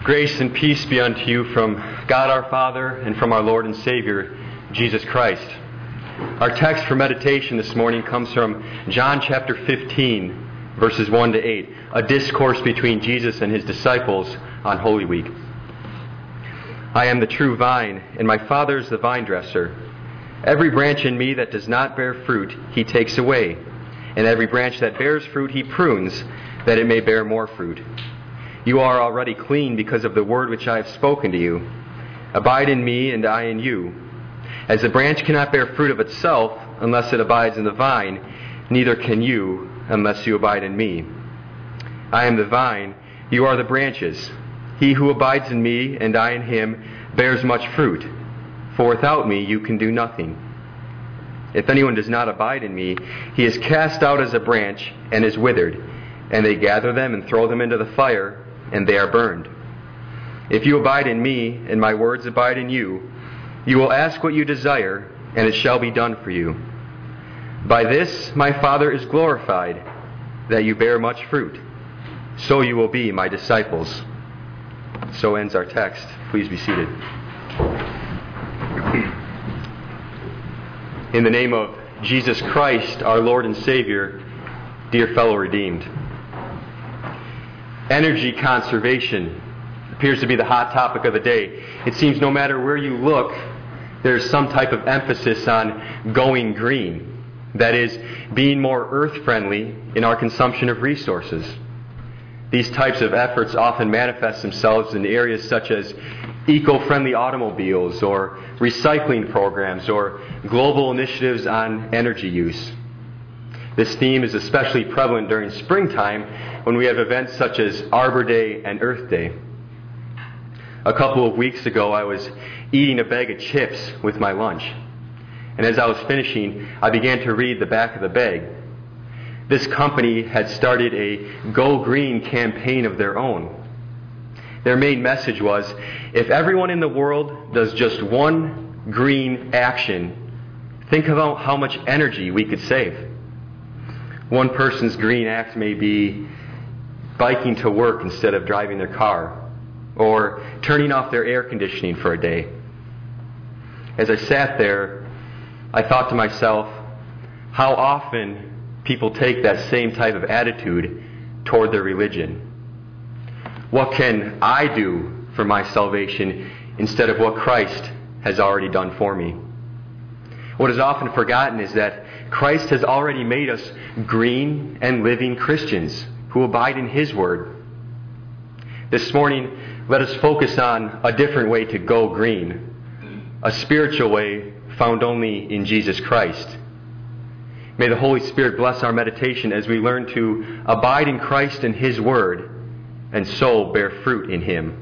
Grace and peace be unto you from God our Father and from our Lord and Savior, Jesus Christ. Our text for meditation this morning comes from John chapter 15, verses 1 to 8, a discourse between Jesus and his disciples on Holy Week. I am the true vine, and my Father is the vine dresser. Every branch in me that does not bear fruit, he takes away, and every branch that bears fruit, he prunes, that it may bear more fruit. You are already clean because of the word which I have spoken to you. Abide in me, and I in you. As the branch cannot bear fruit of itself unless it abides in the vine, neither can you unless you abide in me. I am the vine, you are the branches. He who abides in me, and I in him, bears much fruit. For without me you can do nothing. If anyone does not abide in me, he is cast out as a branch and is withered, and they gather them and throw them into the fire, and they are burned. If you abide in me, and my words abide in you, you will ask what you desire, and it shall be done for you. By this my Father is glorified, that you bear much fruit. So you will be my disciples. So ends our text. Please be seated. In the name of Jesus Christ, our Lord and Savior, dear fellow redeemed. Energy conservation appears to be the hot topic of the day. It seems no matter where you look, there's some type of emphasis on going green. That is, being more earth-friendly in our consumption of resources. These types of efforts often manifest themselves in areas such as eco-friendly automobiles or recycling programs or global initiatives on energy use. This theme is especially prevalent during springtime when we have events such as Arbor Day and Earth Day. A couple of weeks ago, I was eating a bag of chips with my lunch. And as I was finishing, I began to read the back of the bag. This company had started a Go Green campaign of their own. Their main message was, if everyone in the world does just one green action, think about how much energy we could save. One person's green act may be biking to work instead of driving their car, or turning off their air conditioning for a day. As I sat there, I thought to myself, how often people take that same type of attitude toward their religion. What can I do for my salvation instead of what Christ has already done for me? What is often forgotten is that Christ has already made us green and living Christians who abide in His Word. This morning, let us focus on a different way to go green, a spiritual way found only in Jesus Christ. May the Holy Spirit bless our meditation as we learn to abide in Christ and His Word, and so bear fruit in Him.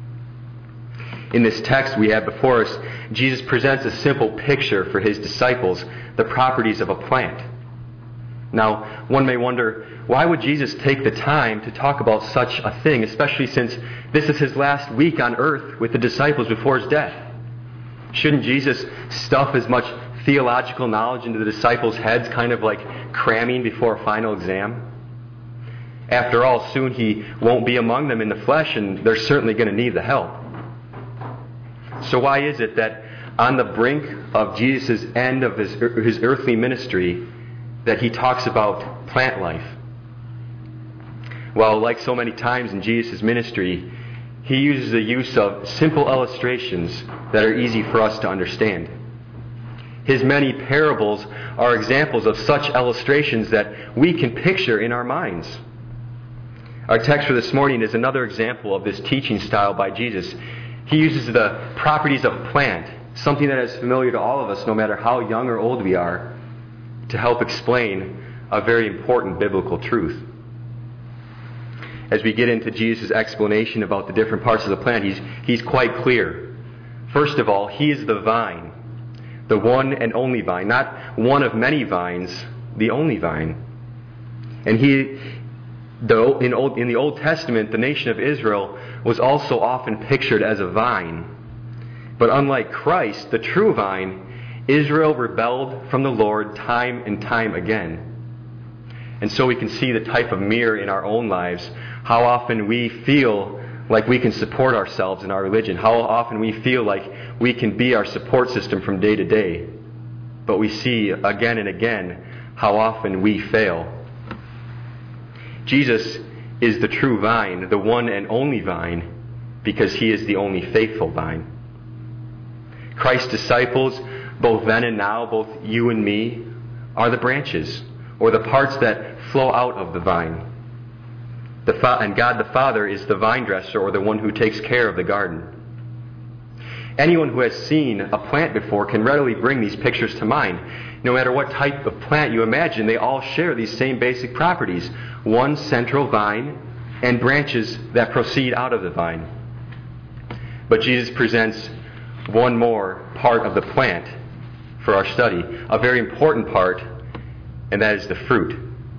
In this text we have before us, Jesus presents a simple picture for His disciples, the properties of a plant. Now, one may wonder, why would Jesus take the time to talk about such a thing, especially since this is His last week on earth with the disciples before His death? Shouldn't Jesus stuff as much theological knowledge into the disciples' heads, kind of like cramming before a final exam? After all, soon He won't be among them in the flesh, and they're certainly going to need the help. So why is it that on the brink of Jesus' end of his earthly ministry that He talks about plant life? Well, like so many times in Jesus' ministry, He uses the use of simple illustrations that are easy for us to understand. His many parables are examples of such illustrations that we can picture in our minds. Our text for this morning is another example of this teaching style by Jesus. He uses the properties of a plant, something that is familiar to all of us no matter how young or old we are, to help explain a very important biblical truth. As we get into Jesus' explanation about the different parts of the plant, he's quite clear. First of all, He is the vine, the one and only vine, not one of many vines, the only vine. And in the Old Testament, the nation of Israel was also often pictured as a vine. But unlike Christ, the true vine, Israel rebelled from the Lord time and time again. And so we can see the type of mirror in our own lives, how often we feel like we can support ourselves in our religion, how often we feel like we can be our support system from day to day. But we see again and again how often we fail. Jesus is the true vine, the one and only vine, because he is the only faithful vine. Christ's disciples, both then and now, both you and me, are the branches, or the parts that flow out of the vine. And God the Father is the vine dresser, or the one who takes care of the garden. Anyone who has seen a plant before can readily bring these pictures to mind. No matter what type of plant you imagine, they all share these same basic properties. One central vine and branches that proceed out of the vine. But Jesus presents one more part of the plant for our study, a very important part, and that is the fruit.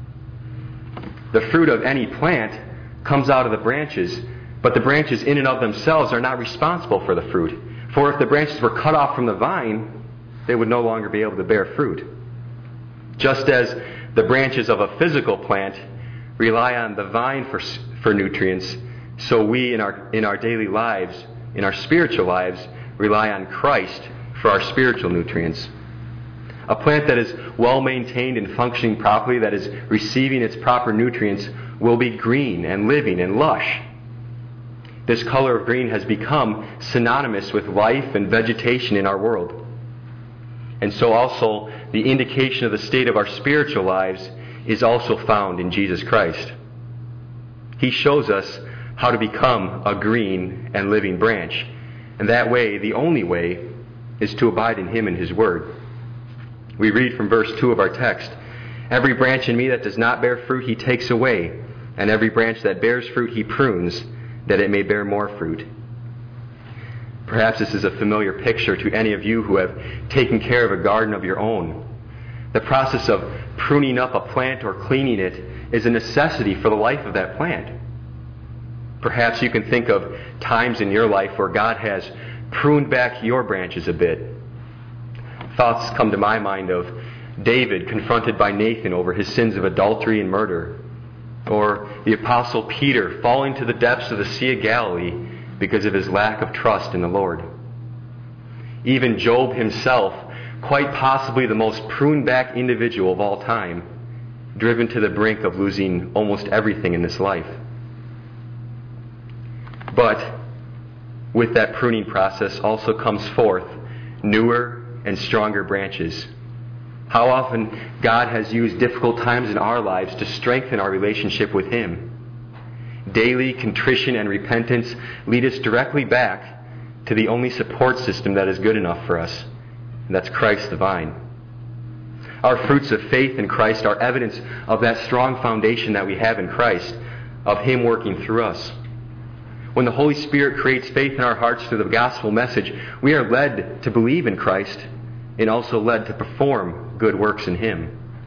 The fruit of any plant comes out of the branches, but the branches in and of themselves are not responsible for the fruit. For if the branches were cut off from the vine, they would no longer be able to bear fruit. Just as the branches of a physical plant rely on the vine for nutrients, so we in our daily lives, in our spiritual lives, rely on Christ for our spiritual nutrients. A plant that is well maintained and functioning properly, that is receiving its proper nutrients, will be green and living and lush. This color of green has become synonymous with life and vegetation in our world. And so also the indication of the state of our spiritual lives is also found in Jesus Christ. He shows us how to become a green and living branch. And that way, the only way, is to abide in Him and His Word. We read from verse 2 of our text, "Every branch in me that does not bear fruit He takes away, and every branch that bears fruit He prunes, that it may bear more fruit." Perhaps this is a familiar picture to any of you who have taken care of a garden of your own. The process of pruning up a plant or cleaning it is a necessity for the life of that plant. Perhaps you can think of times in your life where God has pruned back your branches a bit. Thoughts come to my mind of David confronted by Nathan over his sins of adultery and murder, or the Apostle Peter falling to the depths of the Sea of Galilee because of his lack of trust in the Lord. Even Job himself, quite possibly the most pruned back individual of all time, driven to the brink of losing almost everything in this life. But with that pruning process also comes forth newer and stronger branches. How often God has used difficult times in our lives to strengthen our relationship with Him. Daily contrition and repentance lead us directly back to the only support system that is good enough for us, and that's Christ the vine. Our fruits of faith in Christ are evidence of that strong foundation that we have in Christ, of Him working through us. When the Holy Spirit creates faith in our hearts through the gospel message, we are led to believe in Christ and also led to perform good works in Him.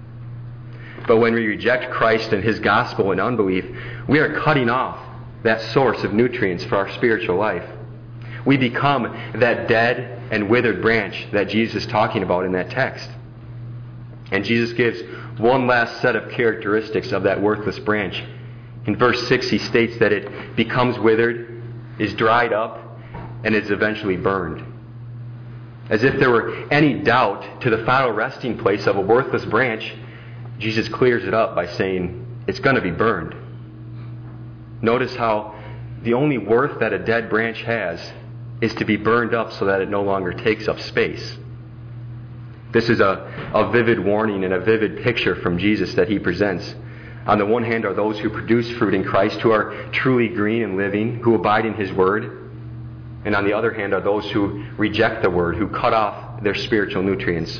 But when we reject Christ and His gospel in unbelief, we are cutting off that source of nutrients for our spiritual life. We become that dead and withered branch that Jesus is talking about in that text. And Jesus gives one last set of characteristics of that worthless branch. In verse 6, He states that it becomes withered, is dried up, and is eventually burned. As if there were any doubt to the final resting place of a worthless branch, Jesus clears it up by saying it's going to be burned. Notice how the only worth that a dead branch has is to be burned up so that it no longer takes up space. This is a vivid warning and a vivid picture from Jesus that He presents. On the one hand are those who produce fruit in Christ, who are truly green and living, who abide in His Word. And on the other hand are those who reject the Word, who cut off their spiritual nutrients.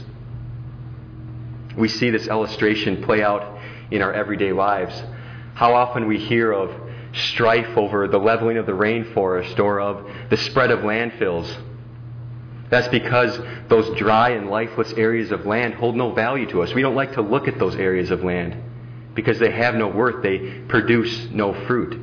We see this illustration play out in our everyday lives. How often we hear of strife over the leveling of the rainforest or of the spread of landfills. That's because those dry and lifeless areas of land hold no value to us. We don't like to look at those areas of land because they have no worth. They produce no fruit.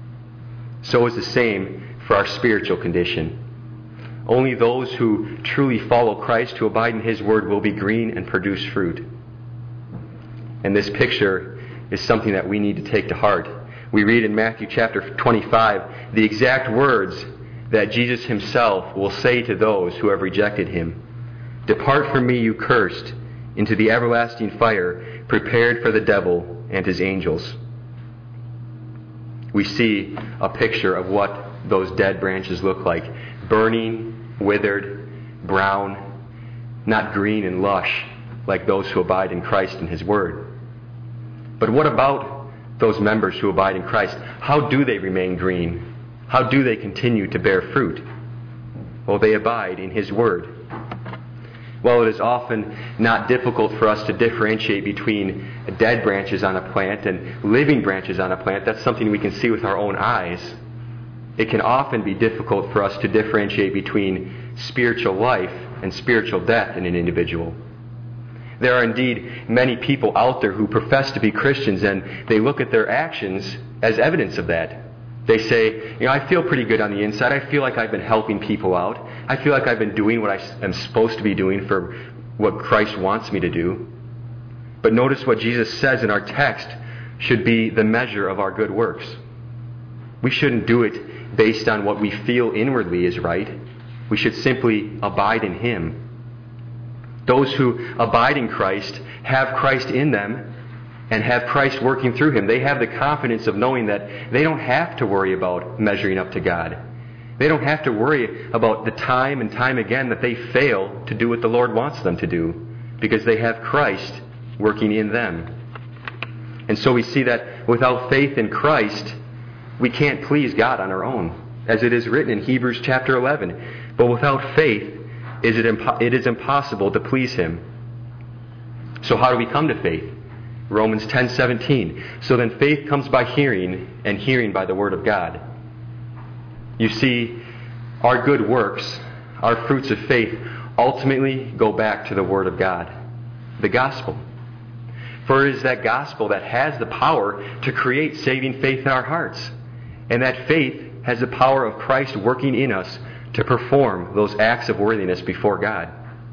So is the same for our spiritual condition. Only those who truly follow Christ, who abide in His Word, will be green and produce fruit. And this picture is something that we need to take to heart. We read in Matthew chapter 25 the exact words that Jesus himself will say to those who have rejected him. "Depart from me, you cursed, into the everlasting fire prepared for the devil and his angels." We see a picture of what those dead branches look like. Burning, withered, brown, not green and lush like those who abide in Christ and his word. But what about those members who abide in Christ? How do they remain green? How do they continue to bear fruit? Well, they abide in his word. While it is often not difficult for us to differentiate between dead branches on a plant and living branches on a plant, that's something we can see with our own eyes. It can often be difficult for us to differentiate between spiritual life and spiritual death in an individual. There are indeed many people out there who profess to be Christians, and they look at their actions as evidence of that. They say, I feel pretty good on the inside. I feel like I've been helping people out. I feel like I've been doing what I am supposed to be doing for what Christ wants me to do. But notice what Jesus says in our text should be the measure of our good works. We shouldn't do it based on what we feel inwardly is right. We should simply abide in him. Those who abide in Christ have Christ in them and have Christ working through him. They have the confidence of knowing that they don't have to worry about measuring up to God. They don't have to worry about the time and time again that they fail to do what the Lord wants them to do, because they have Christ working in them. And so we see that without faith in Christ, we can't please God on our own. As it is written in Hebrews chapter 11, "But without faith, it is impossible to please him." So how do we come to faith? Romans 10:17. "So then faith comes by hearing, and hearing by the word of God." You see, our good works, our fruits of faith, ultimately go back to the word of God, the gospel. For it is that gospel that has the power to create saving faith in our hearts. And that faith has the power of Christ working in us to perform those acts of worthiness before God.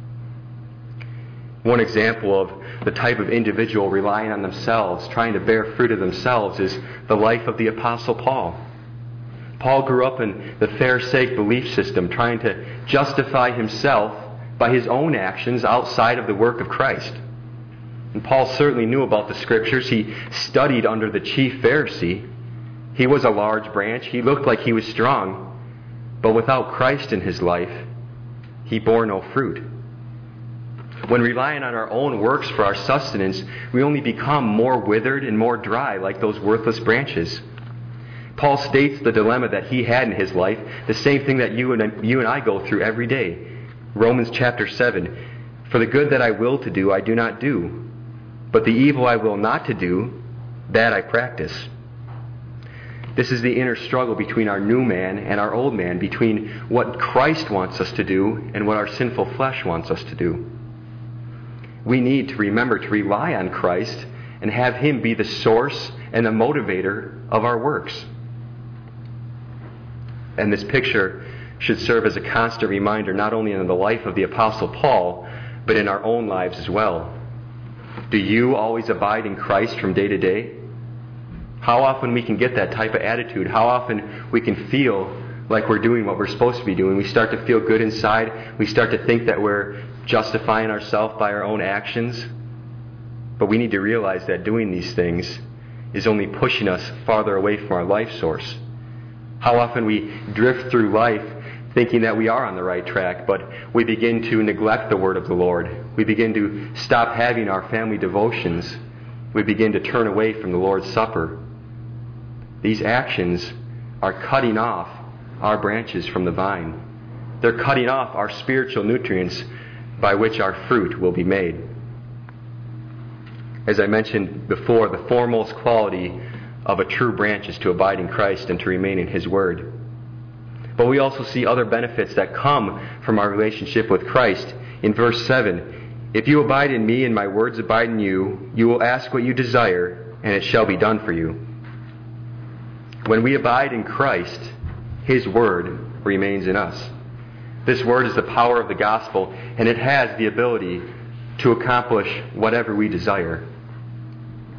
One example of the type of individual relying on themselves, trying to bear fruit of themselves, is the life of the Apostle Paul. Paul grew up in the Pharisaic belief system, trying to justify himself by his own actions outside of the work of Christ. And Paul certainly knew about the Scriptures. He studied under the chief Pharisee. He was a large branch. He looked like he was strong. But without Christ in his life, he bore no fruit. When relying on our own works for our sustenance, we only become more withered and more dry, like those worthless branches. Paul states the dilemma that he had in his life, the same thing that you and I go through every day. Romans chapter 7, "For the good that I will to do, I do not do. But the evil I will not to do, that I practice." This is the inner struggle between our new man and our old man, between what Christ wants us to do and what our sinful flesh wants us to do. We need to remember to rely on Christ and have him be the source and the motivator of our works. And this picture should serve as a constant reminder not only in the life of the Apostle Paul, but in our own lives as well. Do you always abide in Christ from day to day? How often we can get that type of attitude, how often we can feel like we're doing what we're supposed to be doing. We start to feel good inside. We start to think that we're justifying ourselves by our own actions. But we need to realize that doing these things is only pushing us farther away from our life source. How often we drift through life thinking that we are on the right track, but we begin to neglect the word of the Lord. We begin to stop having our family devotions. We begin to turn away from the Lord's Supper. These actions are cutting off our branches from the vine. They're cutting off our spiritual nutrients by which our fruit will be made. As I mentioned before, the foremost quality of a true branch is to abide in Christ and to remain in his word. But we also see other benefits that come from our relationship with Christ. In verse 7, "If you abide in me and my words abide in you, you will ask what you desire, and it shall be done for you." When we abide in Christ, his word remains in us. This word is the power of the gospel, and it has the ability to accomplish whatever we desire.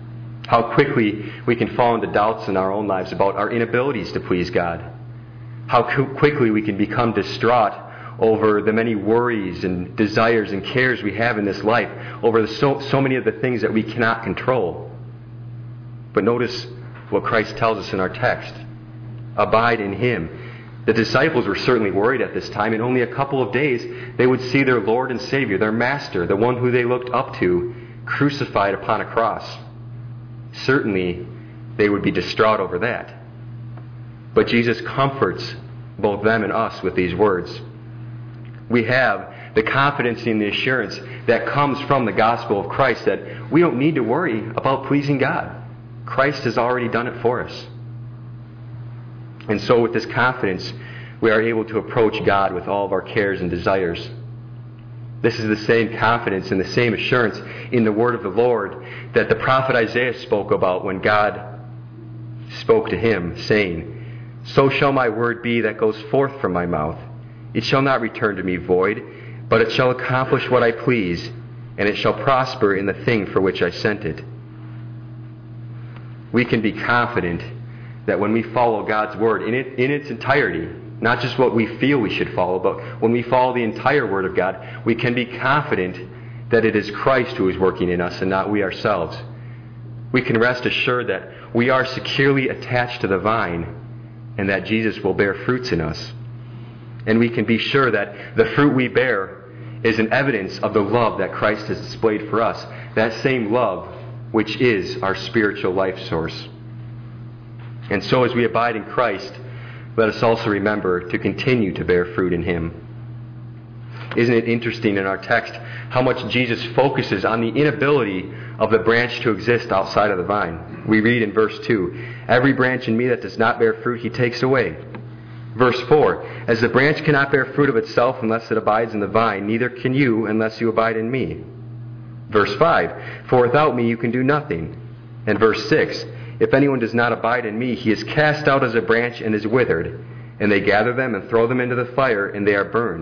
How quickly we can fall into doubts in our own lives about our inabilities to please God. How quickly we can become distraught over the many worries and desires and cares we have in this life, over so many of the things that we cannot control. But notice what Christ tells us in our text. Abide in Him. The disciples were certainly worried at this time. In only a couple of days, they would see their Lord and Savior, their Master, the one who they looked up to, crucified upon a cross. Certainly, they would be distraught over that. But Jesus comforts both them and us with these words. We have the confidence and the assurance that comes from the gospel of Christ that we don't need to worry about pleasing God. Christ has already done it for us. And so with this confidence, we are able to approach God with all of our cares and desires. This is the same confidence and the same assurance in the word of the Lord that the prophet Isaiah spoke about when God spoke to him, saying, "So shall my word be that goes forth from my mouth. It shall not return to me void, but it shall accomplish what I please, and it shall prosper in the thing for which I sent it." We can be confident that when we follow God's word in its entirety, not just what we feel we should follow, but when we follow the entire word of God, we can be confident that it is Christ who is working in us and not we ourselves. We can rest assured that we are securely attached to the vine and that Jesus will bear fruits in us. And we can be sure that the fruit we bear is an evidence of the love that Christ has displayed for us, that same love which is our spiritual life source. And so as we abide in Christ, let us also remember to continue to bear fruit in Him. Isn't it interesting in our text how much Jesus focuses on the inability of the branch to exist outside of the vine? We read in verse 2, "Every branch in me that does not bear fruit He takes away." Verse 4, "As the branch cannot bear fruit of itself unless it abides in the vine, neither can you unless you abide in me." Verse 5, "For without me you can do nothing." And verse 6, "If anyone does not abide in me, he is cast out as a branch and is withered, and they gather them and throw them into the fire, and they are burned."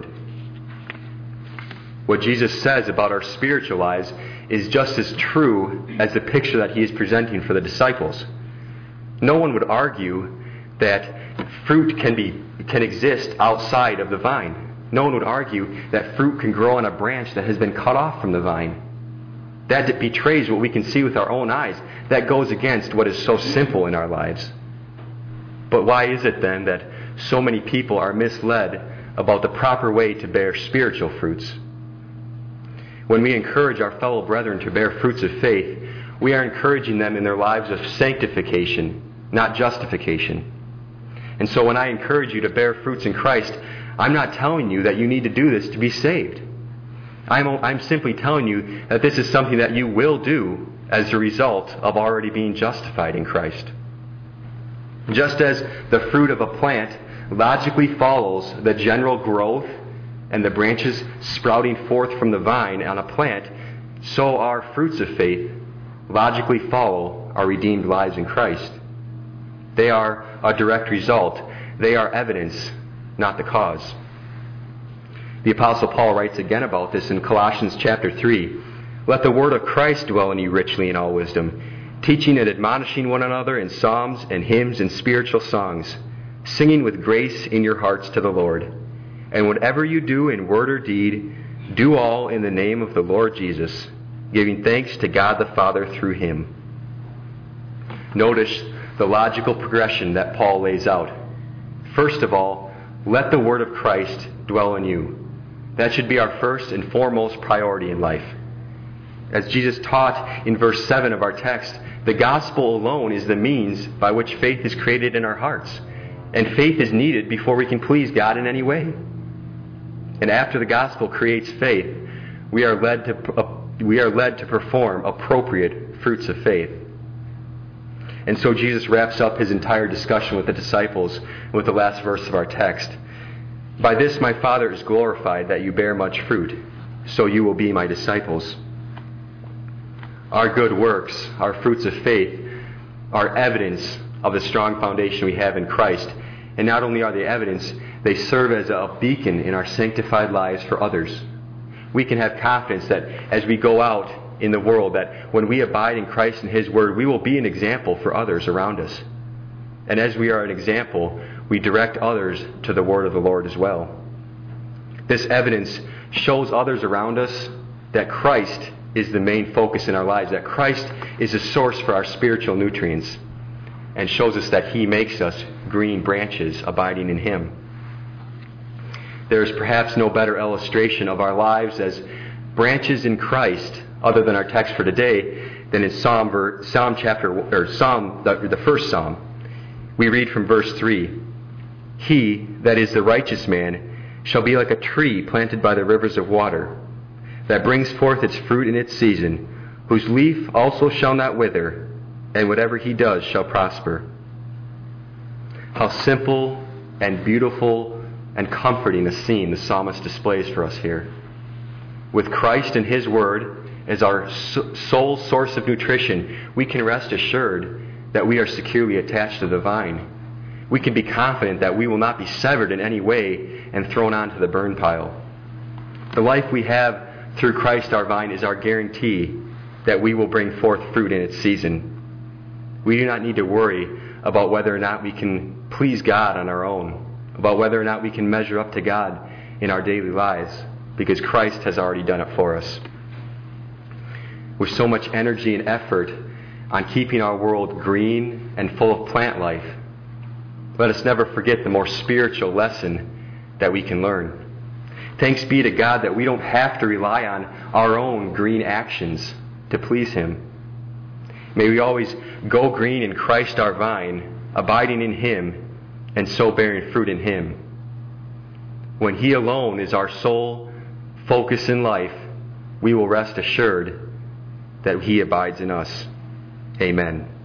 What Jesus says about our spiritual lives is just as true as the picture that He is presenting for the disciples. No one would argue that fruit can exist outside of the vine. No one would argue that fruit can grow on a branch that has been cut off from the vine. That betrays what we can see with our own eyes. That goes against what is so simple in our lives. But why is it then that so many people are misled about the proper way to bear spiritual fruits? When we encourage our fellow brethren to bear fruits of faith, we are encouraging them in their lives of sanctification, not justification. And so when I encourage you to bear fruits in Christ, I'm not telling you that you need to do this to be saved. I'm simply telling you that this is something that you will do as a result of already being justified in Christ. Just as the fruit of a plant logically follows the general growth and the branches sprouting forth from the vine on a plant, so our fruits of faith logically follow our redeemed lives in Christ. They are a direct result. They are evidence, not the cause. The Apostle Paul writes again about this in Colossians chapter 3. "Let the word of Christ dwell in you richly in all wisdom, teaching and admonishing one another in psalms and hymns and spiritual songs, singing with grace in your hearts to the Lord. And whatever you do in word or deed, do all in the name of the Lord Jesus, giving thanks to God the Father through Him." Notice the logical progression that Paul lays out. First of all, let the word of Christ dwell in you. That should be our first and foremost priority in life. As Jesus taught in verse 7 of our text, the gospel alone is the means by which faith is created in our hearts. And faith is needed before we can please God in any way. And after the gospel creates faith, we are led to perform appropriate fruits of faith. And so Jesus wraps up His entire discussion with the disciples with the last verse of our text. "By this my Father is glorified, that you bear much fruit, so you will be my disciples." Our good works, our fruits of faith, are evidence of the strong foundation we have in Christ. And not only are they evidence, they serve as a beacon in our sanctified lives for others. We can have confidence that as we go out in the world, that when we abide in Christ and His Word, we will be an example for others around us. And as we are an example, we direct others to the Word of the Lord as well. This evidence shows others around us that Christ is the main focus in our lives, that Christ is the source for our spiritual nutrients, and shows us that He makes us green branches abiding in Him. There is perhaps no better illustration of our lives as branches in Christ, other than our text for today, than in the first Psalm. We read from verse 3, "He, that is the righteous man, shall be like a tree planted by the rivers of water, that brings forth its fruit in its season, whose leaf also shall not wither, and whatever he does shall prosper." How simple and beautiful and comforting a scene the psalmist displays for us here. With Christ and His Word as our sole source of nutrition, we can rest assured that we are securely attached to the vine. We can be confident that we will not be severed in any way and thrown onto the burn pile. The life we have through Christ our vine is our guarantee that we will bring forth fruit in its season. We do not need to worry about whether or not we can please God on our own, about whether or not we can measure up to God in our daily lives, because Christ has already done it for us. With so much energy and effort on keeping our world green and full of plant life, let us never forget the more spiritual lesson that we can learn. Thanks be to God that we don't have to rely on our own green actions to please Him. May we always go green in Christ our vine, abiding in Him, and so bearing fruit in Him. When He alone is our sole focus in life, we will rest assured that He abides in us. Amen.